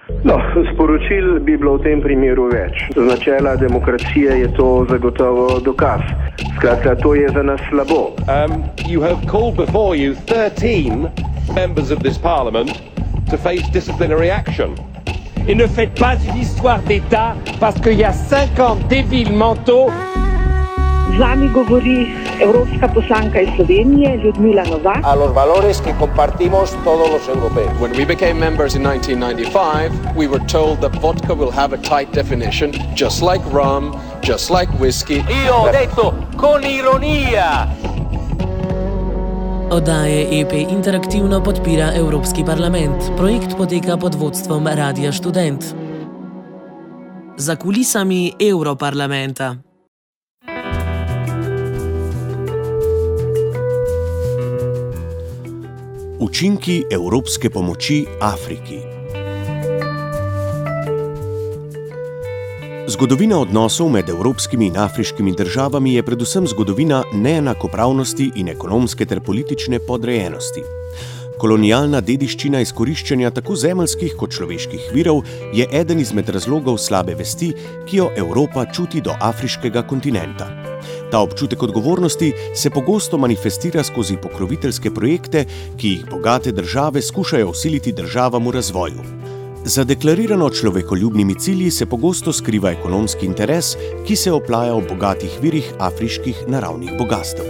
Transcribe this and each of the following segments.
No, sporočil bi bilo v tem primeru več. Z načela demokracije je to zagotovo dokaz. Skratka, to je za nas slabo. You have called before you 13 members of this parliament to face disciplinary action. Et ne faites pas une histoire d'État parce qu'il y a 50 débiles mentaux. Z vami govori evropska poslanka iz Slovenije, Ljudmila Novak. A los valores que compartimos todos los europeos. When we became members in 1995, we were told that vodka will have a tight definition, just like rum, just like whiskey. Io ho detto con ironia. Oddaje EP interaktivno podpira Evropski parlament. Projekt poteka pod vodstvom Radia Študent. Za kulisami Europarlamenta. Učinki evropske pomoči Afriki. Zgodovina odnosov med evropskimi in afriškimi državami je predvsem zgodovina neenakopravnosti in ekonomske ter politične podrejenosti. Kolonialna dediščina izkoriščanja tako zemeljskih kot človeških virov je eden izmed razlogov slabe vesti, ki jo Evropa čuti do afriškega kontinenta. Ta občutek odgovornosti se pogosto manifestira skozi pokroviteljske projekte, ki jih bogate države skušajo vsiliti državam v razvoju. Za deklarirano človekoljubnimi cilji se pogosto skriva ekonomski interes, ki se oplaja v bogatih virih afriških naravnih bogastev.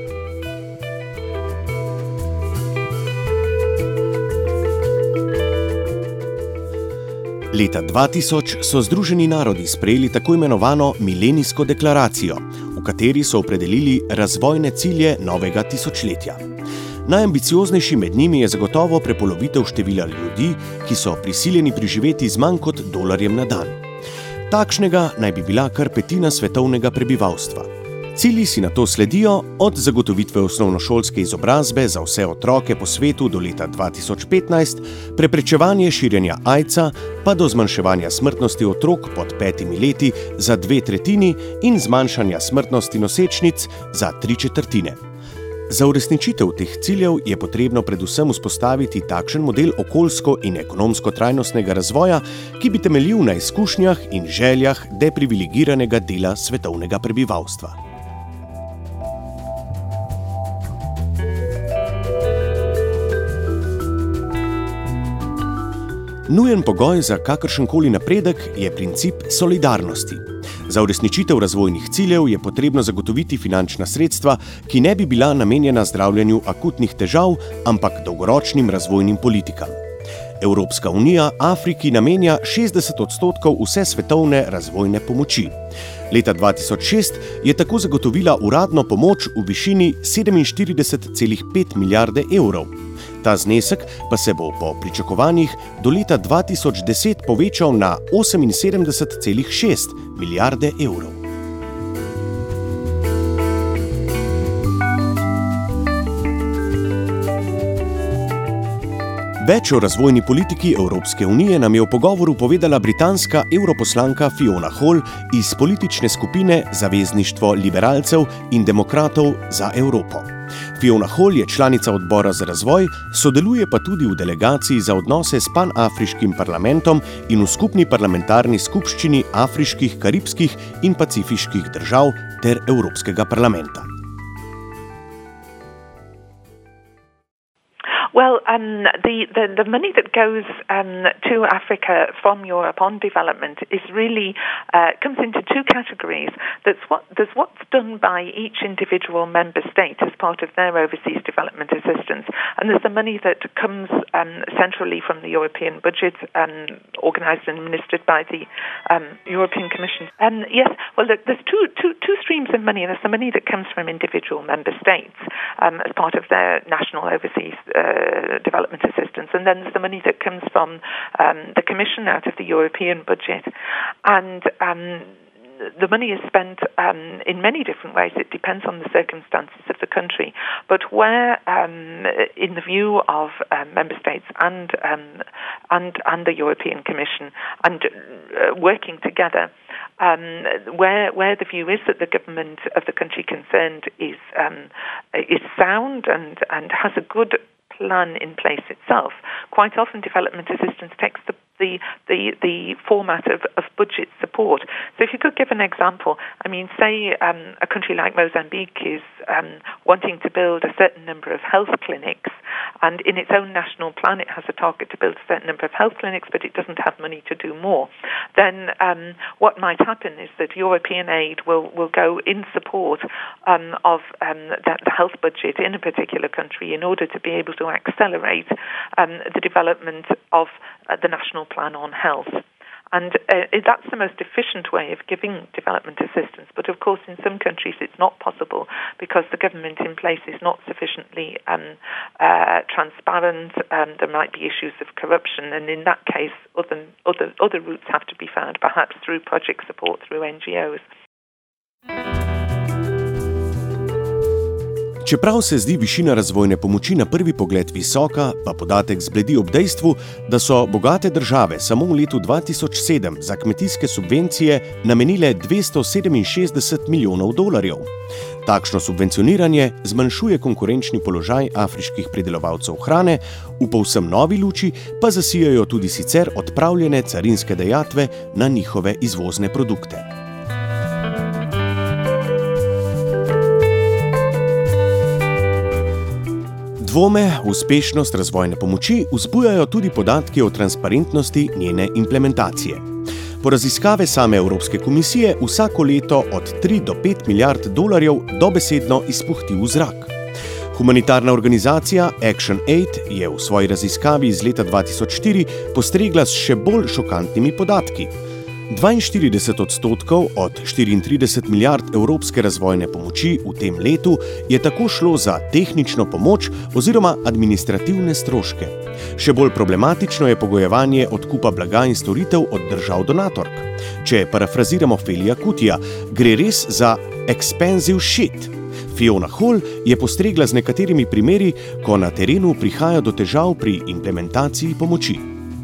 Leta 2000 so Združeni narodi sprejeli tako imenovano milenijsko deklaracijo, v kateri so opredelili razvojne cilje novega tisočletja. Najambicioznejši med njimi je zagotovo prepolovitev števila ljudi, ki so prisiljeni preživeti z manj kot $1 na dan. Takšnega naj bi bila kar 1/5 svetovnega prebivalstva. Cilji si nato sledijo od zagotovitve osnovnošolske izobrazbe za vse otroke po svetu do leta 2015, preprečevanje širjenja AIDS-a pa do zmanjševanja smrtnosti otrok pod 5 leti za 2/3 in zmanjšanja smrtnosti nosečnic za 3/4. Za uresničitev teh ciljev je potrebno predvsem vzpostaviti takšen model okoljsko in ekonomsko trajnostnega razvoja, ki bi temeljil na izkušnjah in željah deprivilegiranega dela svetovnega prebivalstva. Nujen pogoj za kakršenkoli napredek je princip solidarnosti. Za uresničitev razvojnih ciljev je potrebno zagotoviti finančna sredstva, ki ne bi bila namenjena zdravljenju akutnih težav, ampak dolgoročnim razvojnim politikam. Evropska unija Afriki namenja 60% vse svetovne razvojne pomoči. Leta 2006 je tako zagotovila uradno pomoč v višini 47,5 milijarde evrov. Ta znesek pa se bo po pričakovanjih do leta 2010 povečal na 78,6 milijarde evrov. Več o razvojni politiki Evropske unije nam je v pogovoru povedala britanska europoslanka Fiona Hall iz politične skupine Zavezništvo liberalcev in demokratov za Evropo. Fiona Hall je članica odbora za razvoj, sodeluje pa tudi v delegaciji za odnose s panafriškim parlamentom in v skupni parlamentarni skupščini afriških, karibskih in pacifiških držav ter Evropskega parlamenta. Well, the money that goes to Africa from Europe on development is really comes into two categories. There's what's done by each individual member state as part of their overseas development assistance, and there's the money that comes centrally from the European budget, organised and administered by the European Commission. Yes, well, there's two streams of money. There's the money that comes from individual member states as part of their national overseas development assistance, and then there's the money that comes from the Commission out of the European budget, and the money is spent in many different ways. It depends on the circumstances of the country, but where in the view of member states and the European Commission and working together, where the view is that the government of the country concerned is sound and has a good plan in place itself, quite often development assistance takes the the format of budget support. So if you could give an example, I mean, say a country like Mozambique is wanting to build a certain number of health clinics, and in its own national plan it has a target to build a certain number of health clinics, but it doesn't have money to do more. Then what might happen is that European aid will go in support of the health budget in a particular country in order to be able to accelerate the development of the national plan on health. And that's the most efficient way of giving development assistance. But of course, in some countries, it's not possible because the government in place is not sufficiently transparent. There might be issues of corruption, and in that case, other routes have to be found, perhaps through project support through NGOs. Čeprav se zdi višina razvojne pomoči na prvi pogled visoka, pa podatek zbledi ob dejstvu, da so bogate države samo v letu 2007 za kmetijske subvencije namenile $267 milijonov. Takšno subvencioniranje zmanjšuje konkurenčni položaj afriških pridelovalcev hrane, v povsem novi luči pa zasijajo tudi sicer odpravljene carinske dajatve na njihove izvozne produkte. Dvome v uspešnost razvojne pomoči vzbujajo tudi podatki o transparentnosti njene implementacije. Po raziskave same Evropske komisije vsako leto od 3 do 5 milijard dolarjev dobesedno izpuhti v zrak. Humanitarna organizacija Action Aid je v svoji raziskavi iz leta 2004 postregla s še bolj šokantnimi podatki. 42% od 34 milijard evropske razvojne pomoči v tem letu je tako šlo za tehnično pomoč oziroma administrativne stroške. Še bolj problematično je pogojevanje odkupa blaga in storitev od držav donatork. Če parafraziramo Felija Kutija, gre res za expensive shit. Fiona Hall je postregla z nekaterimi primeri, ko na terenu prihaja do težav pri implementaciji pomoči.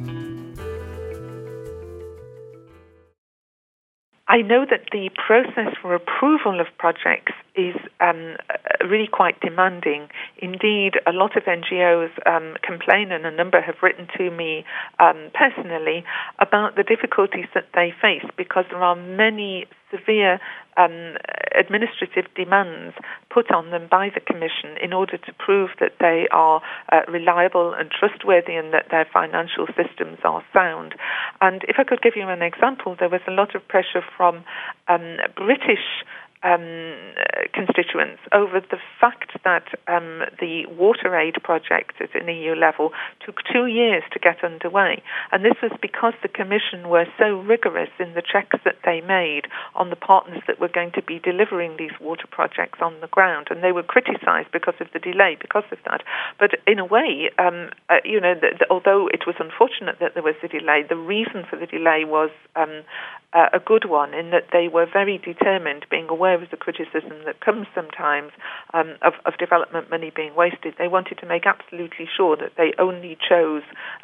I know that the process for approval of projects is really quite demanding. Indeed, a lot of NGOs complain, and a number have written to me personally about the difficulties that they face because there are many severe administrative demands put on them by the Commission in order to prove that they are reliable and trustworthy and that their financial systems are sound. And if I could give you an example, there was a lot of pressure from British constituents over the fact that the water aid project at an EU level took 2 years to get underway. And this was because the Commission were so rigorous in the checks that they made on the partners that were going to be delivering these water projects on the ground. And they were criticised because of the delay, because of that. But in a way, although it was unfortunate that there was a delay, the reason for the delay was a good one in that they were very determined, being aware of the criticism that comes sometimes of development money being wasted. They wanted to make absolutely sure that they only chose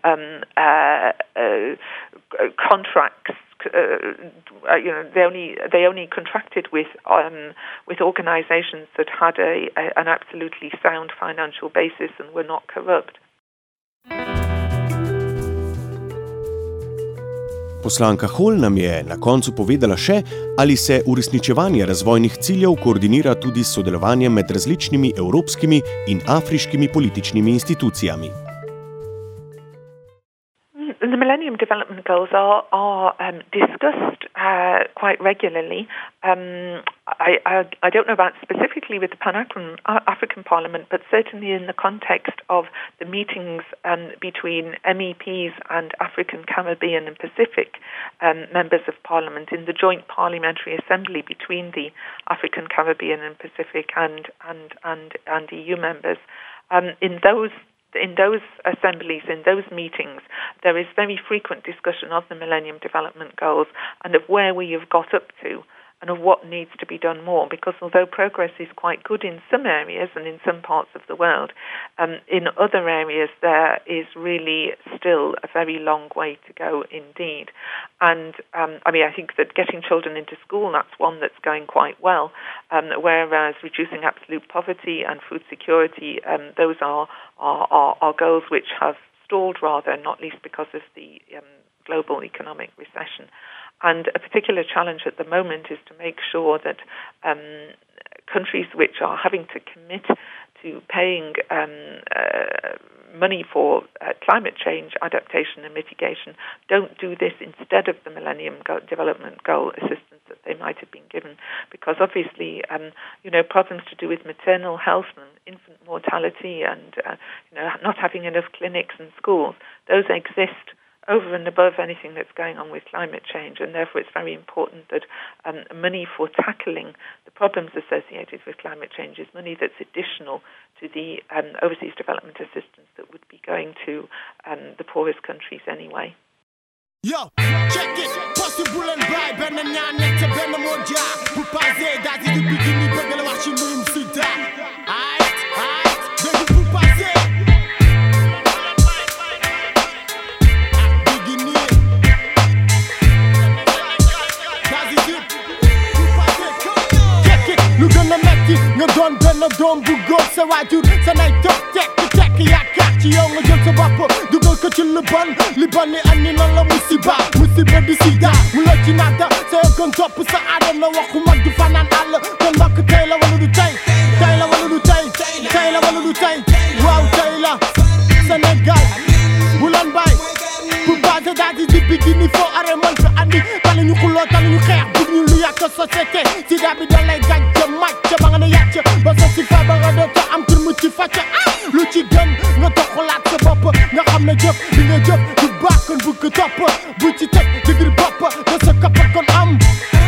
contracts. They only contracted with organisations that had an absolutely sound financial basis and were not corrupt. Poslanka Hall nam je na koncu povedala še, ali se uresničevanje razvojnih ciljev koordinira tudi s sodelovanjem med različnimi evropskimi in afriškimi političnimi institucijami. The Millennium Development Goals are discussed quite regularly. I don't know about specifically with the Pan-African Parliament, but certainly in the context of the meetings between MEPs and African, Caribbean and Pacific members of Parliament in the joint parliamentary assembly between the African, Caribbean and Pacific and EU members. In those assemblies, in those meetings, there is very frequent discussion of the Millennium Development Goals and of where we have got up to and of what needs to be done more, because although progress is quite good in some areas and in some parts of the world, in other areas there is really still a very long way to go indeed. And I think that getting children into school, that's one that's going quite well, whereas reducing absolute poverty and food security, those are goals which have stalled rather, not least because of the global economic recession. And a particular challenge at the moment is to make sure that countries which are having to commit to paying money for climate change adaptation and mitigation don't do this instead of the Millennium Development Goal assistance that they might have been given, because obviously problems to do with maternal health and infant mortality and not having enough clinics and schools, those exist over and above anything that's going on with climate change, and therefore it's very important that money for tackling the problems associated with climate change is money that's additional to the overseas development assistance that would be going to the poorest countries anyway. Yo, check it. Possible and bribe and nyan to ben moja. Pupaze that is the beginning bagala washi mum sita. Aight. Then pupaze. Lu gëna metti nga doon benn doom bu góor sa waajur sa nay toog tekk yaakaar ci yow nga jël sa bopp dugal ko ci lu bon li andi na la musiba di sida mu la ci naata sa kon topp sa aadama waxu mag du fanaan àll kon mbokk tey la wala du tey waaw tey la Sénégal bu lan bay pour base daal di bikini foo are mën ko andi tali ñu xuloo tali ñu xeex bugg ñu lu yàq société si daa bi dalay gàcc màcc ba nga ne yàcc ba sa si fa ba nga dootoo am tur mu ci fàcc lu ci gën nga toog xulaat sa bopp nga xam ne jëf li nga jëf du baax kon bu ko topp bu ci teg dëgër bopp nga sa kappat kon am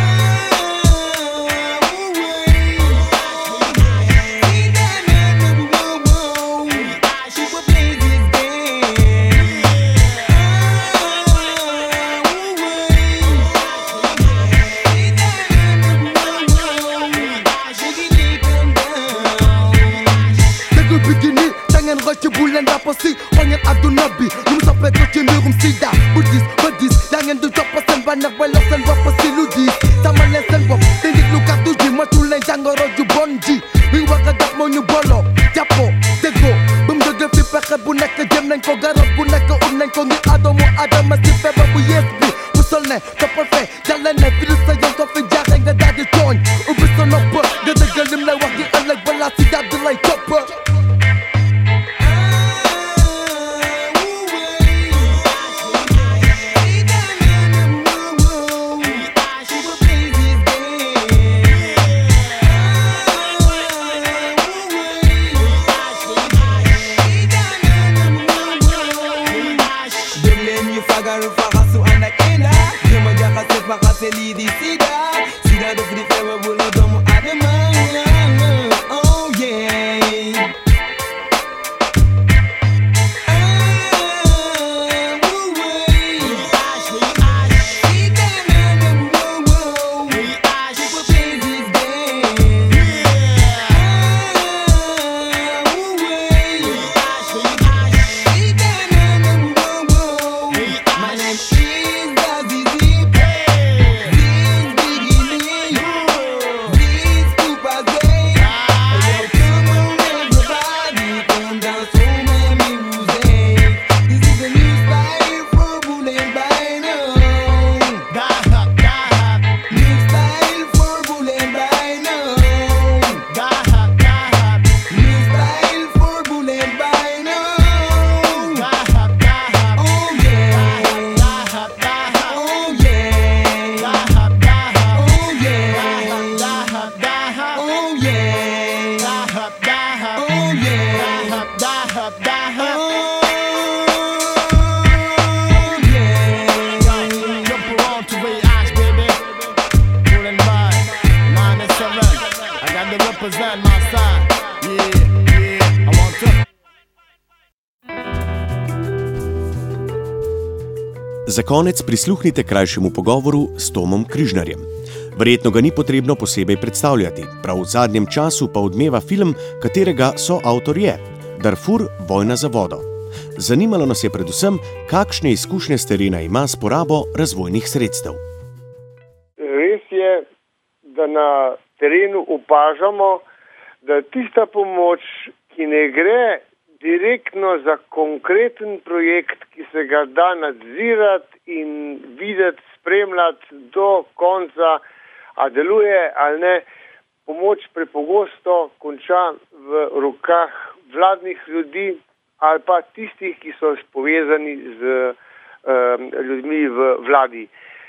ci bu leen rapasi xool ngeen àdduna bi lu mu soppee ko ci mbirum sida bu diis ba diis yaa ngeen di topp seen bànneex bay lox seen bopp si lu diis sama leen seen bopp te ndiglu kàddu ji matul leen jàngoro ju bon ji bi wax a def moo ñu booloo jàppoo déggoo ba mu jóge fi pexe bu nekk jëm nañ ko garab bu nekk ut nañ ko ngir adama si feebar bu yees bi bu sol ne toppal fee jàlle ne virus sa yoon ko fi jaaxe nga daal di tooñ ubbi sa nopp nga dëggal lim lay wax gi ëllëg balaa si daal di lay topp Za konec prisluhnite krajšemu pogovoru s Tomom Križnarjem. Verjetno ga ni potrebno posebej predstavljati, prav v zadnjem času pa odmeva film, katerega soavtor je Darfur – vojna za vodo. Zanimalo nas je predvsem, kakšne izkušnje s terena ima s porabo razvojnih sredstev. Res je, da na terenu opažamo, da tista pomoč, ki ne gre direktno za konkreten projekt, ki se ga da nadzirati in videti, spremljati do konca, a deluje ali ne. Pomoč prepogosto konča v rokah vladnih ljudi ali pa tistih, ki so povezani z ljudmi v vladi.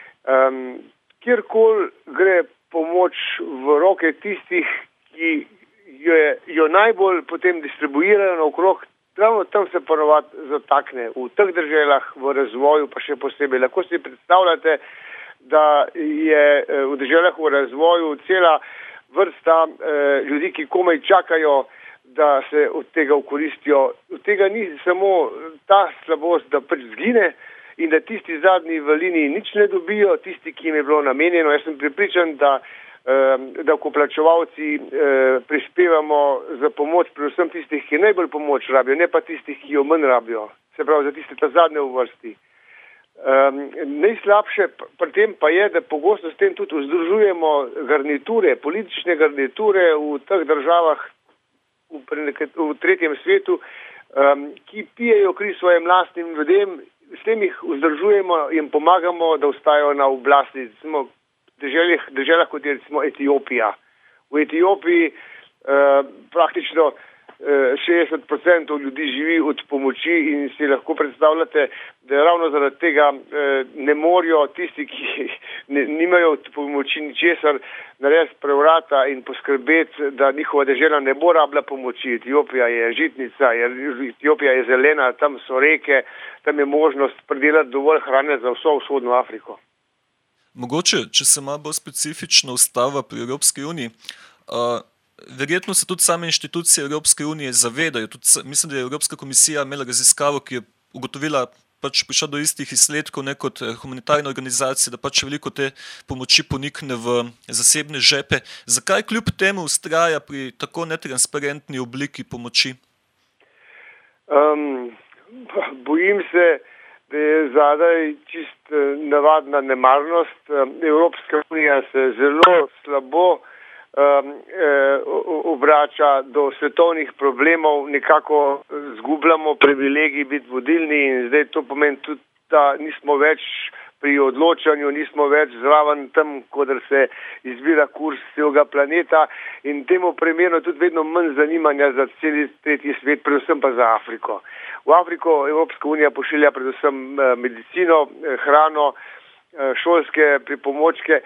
Kjerkoli gre pomoč v roke tistih, ki jo najbolj potem distribuirajo naokrog, ravno tam se ponovadi zatakne. V teh državah v razvoju pa še posebej. Lahko si predstavljate, da je v državah v razvoju cela vrsta ljudi, ki komaj čakajo, da se od tega okoristijo. Od tega ni samo ta slabost, da pač zgine in da tisti zadnji v liniji nič ne dobijo, tisti, ki jim je bilo namenjeno. Jaz sem prepričan, da davkoplačevalci prispevamo za pomoč predvsem tistih, ki najbolj pomoč rabijo, ne pa tistih, ki jo manj rabijo. Se pravi, za tiste ta zadnje v vrsti. Najslabše pri tem pa je, da pogosto s tem tudi vzdržujemo garniture, politične garniture v teh državah v tretjem svetu, ki pijejo kri svojim lastnim ljudem, s tem jih vzdržujemo in pomagamo, da ostajajo na oblasti. Recimo državah, kot je recimo Etiopija. V Etiopiji praktično 60% ljudi živi od pomoči in si lahko predstavljate, da ravno zaradi tega ne morajo tisti, ki nimajo od pomoči ničesar, narediti prevrata in poskrbeti, da njihova dežela ne bo rabila pomoči. Etiopija je žitnica, Etiopija je zelena, tam so reke, tam je možnost pridelati dovolj hrane za vso vzhodno Afriko. Mogoče, če se malo bolj specifično ustava pri Evropski uniji, verjetno se tudi same inštitucije Evropske unije zavedajo. Mislim, da je Evropska komisija imela raziskavo, ki je ugotovila, pač prišla do istih izsledkov, ne kot humanitarne organizacije, da pač veliko te pomoči ponikne v zasebne žepe. Zakaj kljub temu vztraja pri tako netransparentni obliki pomoči? Bojim se, da je zadaj čist navadna nemarnost. Evropska unija se zelo slabo obrača do svetovnih problemov, nekako zgubljamo privilegij biti vodilni in zdaj to pomeni tudi, da nismo več pri odločanju, nismo več zraven tam, kodr se izbira kurs celega planeta in temu primerno tudi vedno manj zanimanja za celi tretji svet, predvsem pa za Afriko. V Afriko Evropska unija pošilja predvsem medicino, hrano, šolske pripomočke,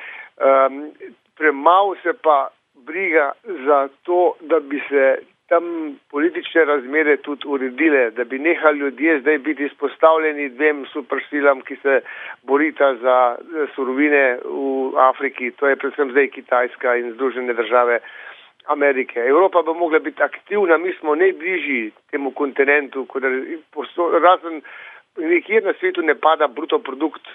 premalo se pa briga za to, da bi se tam politične razmere tudi uredile, da bi nehali ljudje zdaj biti izpostavljeni dvem supersilam, ki se borita za surovine v Afriki, to je predvsem zdaj Kitajska in Združene države Amerike. Evropa bi mogla biti aktivna, mi smo najbližji temu kontinentu, razen nekjer na svetu ne pada bruto produkt,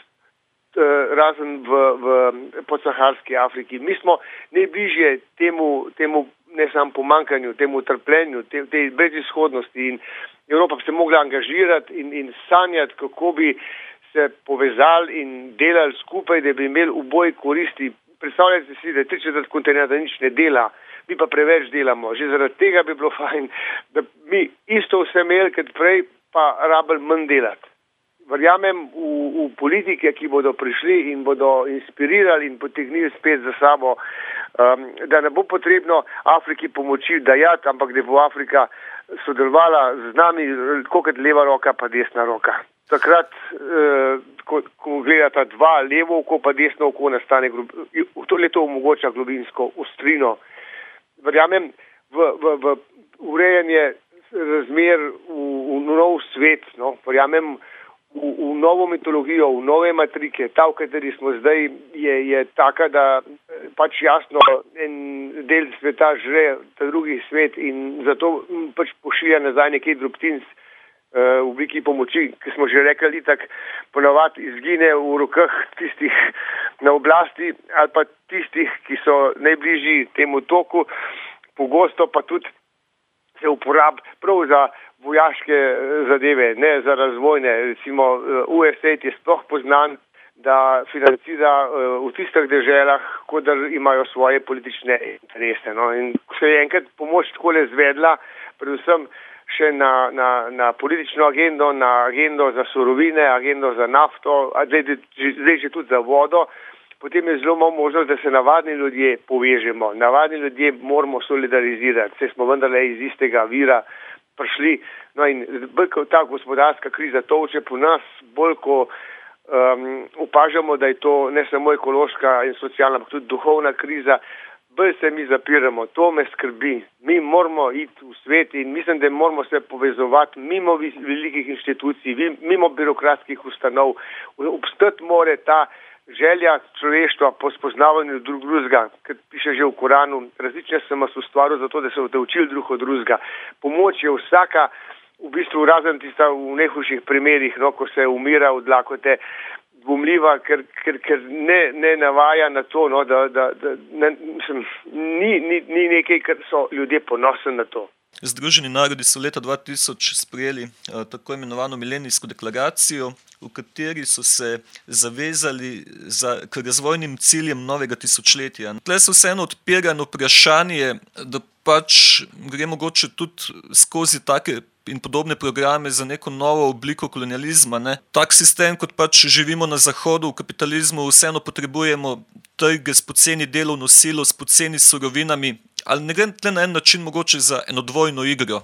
razen v podsaharski Afriki. Mi smo najbližje temu ne samo pomankanju, temu trpljenju, tej brezizhodnosti in Evropa bi se mogla angažirati in sanjati, kako bi se povezali in delali skupaj, da bi imeli oboj koristi. Predstavljajte si, da 3/4 kontinenta nič ne dela, mi pa preveč delamo. Že zaradi tega bi bilo fajn, da mi isto vse imeli, kot prej, pa rabili manj delati. Verjamem v politike, ki bodo prišli in bodo inspirirali in potegnili spet za sabo, da ne bo potrebno Afriki pomoči dajati, ampak da bo Afrika sodelovala z nami, tako kot leva roka pa desna roka. Takrat, ko gledata dva, levo oko pa desno oko, nastane to omogoča globinsko ostrino. Verjamem v urejanje razmer v nov svet, no, verjamem v novo mitologijo, v nove matrike. Ta, v kateri smo zdaj, je taka, da pač jasno en del sveta žre ta drugi svet in zato pač pošilja nazaj nekaj drobtinic v obliki pomoči, ki smo že rekli, tak ponavadi izgine v rokah tistih na oblasti ali pa tistih, ki so najbližji temu toku, pogosto pa tudi se uporabi prav za vojaške zadeve, ne za razvojne. Recimo USAID je sploh poznan, da financira v tistih deželah, kodr imajo svoje politične interese. No. In ko se je enkrat pomoč takole zvedla, predvsem še na politično agendo, na agendo za surovine, agendo za nafto, zdaj že tudi za vodo, potem je zelo malo možnost, da se navadni ljudje povežemo. Navadni ljudje moramo solidarizirati, saj smo vendarle iz istega vira prišli. No in bolj kot ta gospodarska kriza toče po nas, bolj ko opažamo, da je to ne samo ekološka in socialna, ampak tudi duhovna kriza, bolj se mi zapiramo. To me skrbi. Mi moramo iti v svet in mislim, da moramo se povezovati mimo velikih inštitucij, mimo birokratskih ustanov. Obstati more ta želja človeštva po spoznavanju drugega, ker piše že v Koranu, različne sem vas ustvaril zato, da se boste učili drug od drugega. Pomoč je vsaka, v bistvu razen tista v najhujših primerih, no, ko se umira od lakote, dvomljiva, ker ne navaja na to, no, da ni nekaj, kar so ljudje ponosni na to. Združeni narodi so leta 2000 sprejeli tako imenovano milenijsko deklaracijo, v kateri so se zavezali k razvojnim ciljem novega tisočletja. Tle se vseeno odpira vprašanje, da pač gre mogoče tudi skozi take in podobne programe za neko novo obliko kolonializma. Ne? Tak sistem, kot pač živimo na zahodu, v kapitalizmu, vseeno potrebujemo trge s poceni delovno silo, s poceni surovinami, ali ne gre tle na en način mogoče za enodvojno igro.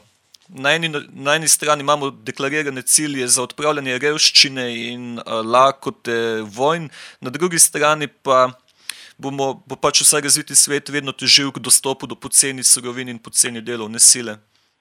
Na eni strani imamo deklarirane cilje za odpravljanje revščine in lakote vojn, na drugi strani pa bo pač vsaj razviti svet vedno težil k dostopu do poceni surovin in poceni delovne sile.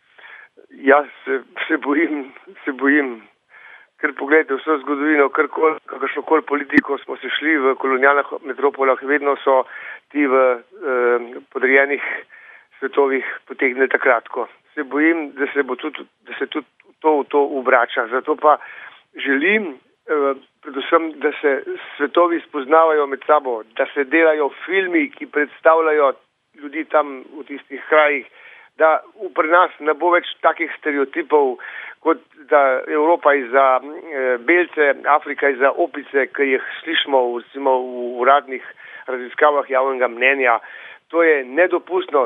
Ja, se bojim. Ker pogledajte vso zgodovino, kakršnokoli politiko smo se šli v kolonialnih metropolah, vedno so ti v podrejenih svetovih potegnili takratko. Se bojim, da se tudi to obrača. Zato pa želim predvsem, da se svetovi spoznavajo med sabo, da se delajo filmi, ki predstavljajo ljudi tam v tistih krajih, da pri nas ne bo več takih stereotipov, kot da Evropa je za belce, Afrika je za opice, ki jih slišimo recimo v uradnih raziskavah javnega mnenja. To je nedopustno.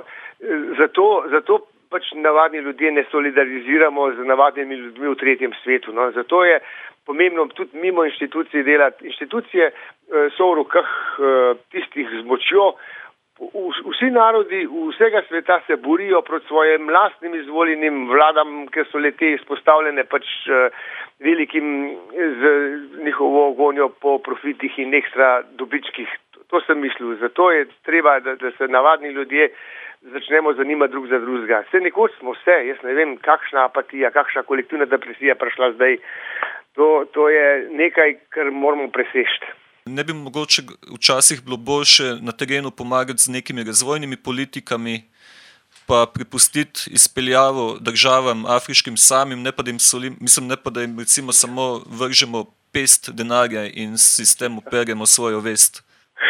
Zato pač navadni ljudje ne solidariziramo z navadnimi ljudmi v tretjem svetu. No. Zato je pomembno tudi mimo inštitucij delati. Inštitucije so v rokah tistih z močjo. Vsi narodi vsega sveta se borijo proti svojim lastnim izvoljenim vladam, ker so le-te izpostavljene pač velikim z njihovo gonjo po profitih in ekstra dobičkih. To sem mislil. Zato je treba, da se navadni ljudje začnemo zanimati drug za drugega. Vse nekoč smo vse, jaz ne vem, kakšna apatija, kakšna kolektivna depresija prišla zdaj. To je nekaj, kar moramo preseči. Ne bi mogoče včasih bilo boljše na terenu pomagati z nekimi razvojnimi politikami, pa prepustiti izpeljavo državam afriškim samim, ne pa da jim recimo samo vržemo pest denarja in s tem operemo svojo vest.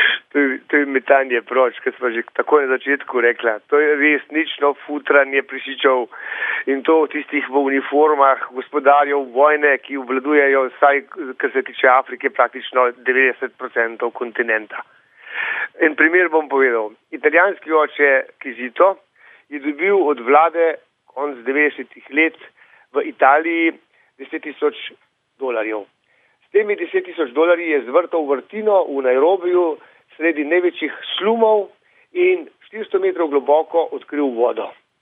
To je metanje proč, kot smo že tako na začetku rekla. To je resnično futranje prišičev in to tistih v uniformah gospodarjev vojne, ki obvladujejo vsaj, kar se tiče Afrike, praktično 90% kontinenta. En primer bom povedal. Italijanski oče Kizito je dobil od vlade konec 90-ih let v Italiji $10,000. S temi $10,000 je zvrtal vrtino v Nairobiju sredi največjih slumov in 400 metrov globoko odkril vodo.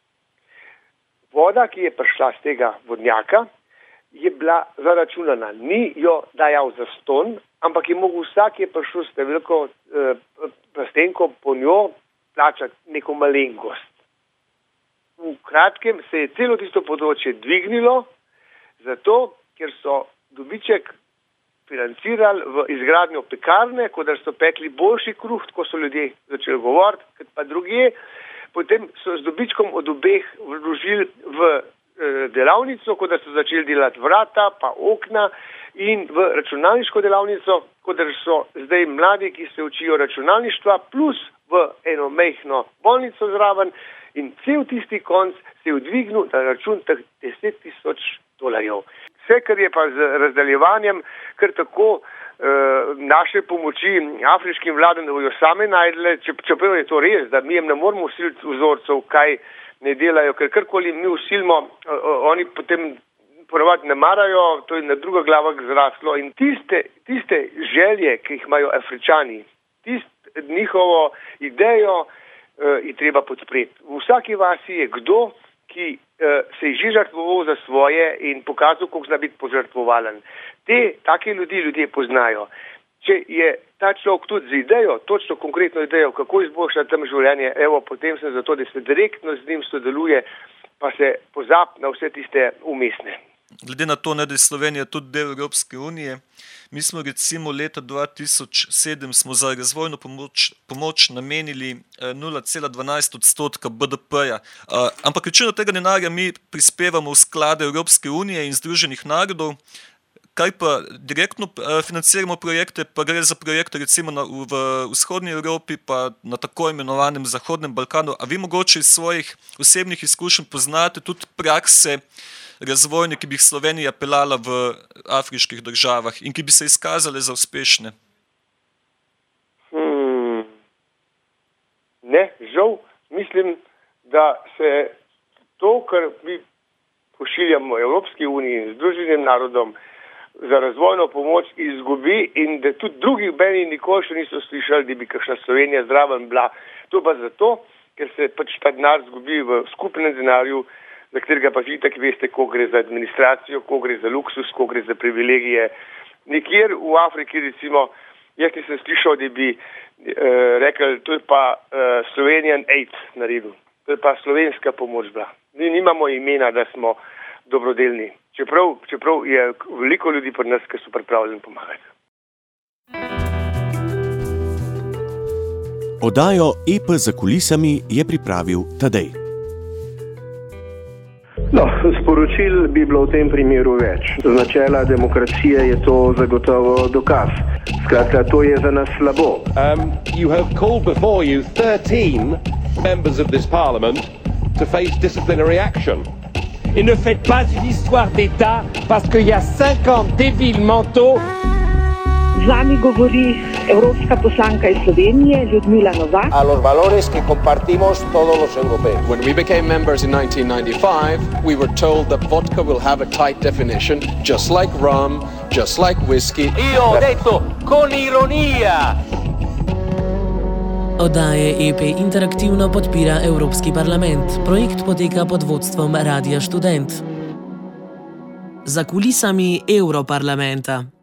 Voda, ki je prišla z tega vodnjaka, je bila zaračunana. Ni jo dajal za ston, ampak je mogel vsak, ki je prišel s veliko plastenko po njo, plačati neko malenkost. V kratkem se je celo tisto področje dvignilo, zato, ker so dobiček financirali v izgradnjo pekarne, kot da so pekli boljši kruh, tako so ljudje začeli govoriti, kot pa drugje. Potem so z dobičkom od obeh vložili v delavnico, kot da so začeli delati vrata, pa okna in v računalniško delavnico, kot da so zdaj mladi, ki se učijo računalništva, plus v eno mehno bolnico zraven in cel tisti konc se je odvignil na račun teh $10,000. Vse, kar je pa z razdaljevanjem, kar tako naše pomoči afriškim vladam, da bojo same najdele, čeprav je to res, da mi jim ne moramo usiliti vzorcev, kaj ne delajo, ker karkoli mi usilimo, oni potem ponavadi ne marajo, to je na druga glava zraslo in tiste želje, ki jih imajo Afričani, njihovo idejo je treba podpreti. V vsaki vasi je kdo, ki se je že žrtvoval za svoje in pokazal, koliko zna biti požrtvovalen. Take ljudje poznajo. Če je ta človek tudi z idejo, točno konkretno idejo, kako izboljšati tam življenje, potem sem zato, da se direktno z njim sodeluje, pa se pozabi na vse tiste umestne. Glede na to, da je Slovenija tudi del Evropske unije, mi smo recimo leta 2007 smo za razvojno pomoč namenili 0,12% BDP-ja. Ampak večino tega denarja mi prispevamo v sklade Evropske unije in Združenih narodov, kaj pa direktno financiramo projekte, pa gre za projekte recimo v vzhodni Evropi, pa na tako imenovanem Zahodnem Balkanu. A vi mogoče iz svojih osebnih izkušenj poznate tudi prakse razvojne, ki bi jih Slovenija pelala v afriških državah in ki bi se izkazale za uspešne? Ne, žal, mislim, da se to, kar mi pošiljamo Evropski uniji in Združenim narodom za razvojno pomoč, izgubi in da tudi drugi meni nikoli še niso slišali, da bi kakšna Slovenija zraven bila. To pa zato, ker se pač ta denar izgubi v skupnem denarju, za katerega pa vi tako veste, ko gre za administracijo, ko gre za luksus, ko gre za privilegije. Nekjer v Afriki, recimo, jaz nisem slišal, da bi rekel, to je pa Slovenian Aid naredil. To je pa slovenska pomoč bila. Mi nimamo imena, da smo dobrodelni. Čeprav je veliko ljudi pri nas, ki so pripravljeni pomagati. Oddajo EP za kulisami je pripravil Tadej. Sporočil bi bilo v tem primeru več. Z načela demokracije je to zagotovo dokaz. Skratka, to je za nas slabo. You have called before you 13 members of this parliament to face disciplinary action. Et ne faites pas une histoire d'État parce qu'il y a 50 débiles mentaux. Z vami govori evropska poslanka iz Slovenije, Ljudmila Novak. A los valores que compartimos todos los europeos. When we became members in 1995, we were told that vodka will have a tight definition, just like rum, just like whiskey. Io ho detto con ironia. Oddaje EP interaktivno podpira Evropski parlament. Projekt poteka pod vodstvom Radia Študent. Za kulisami Europarlamenta.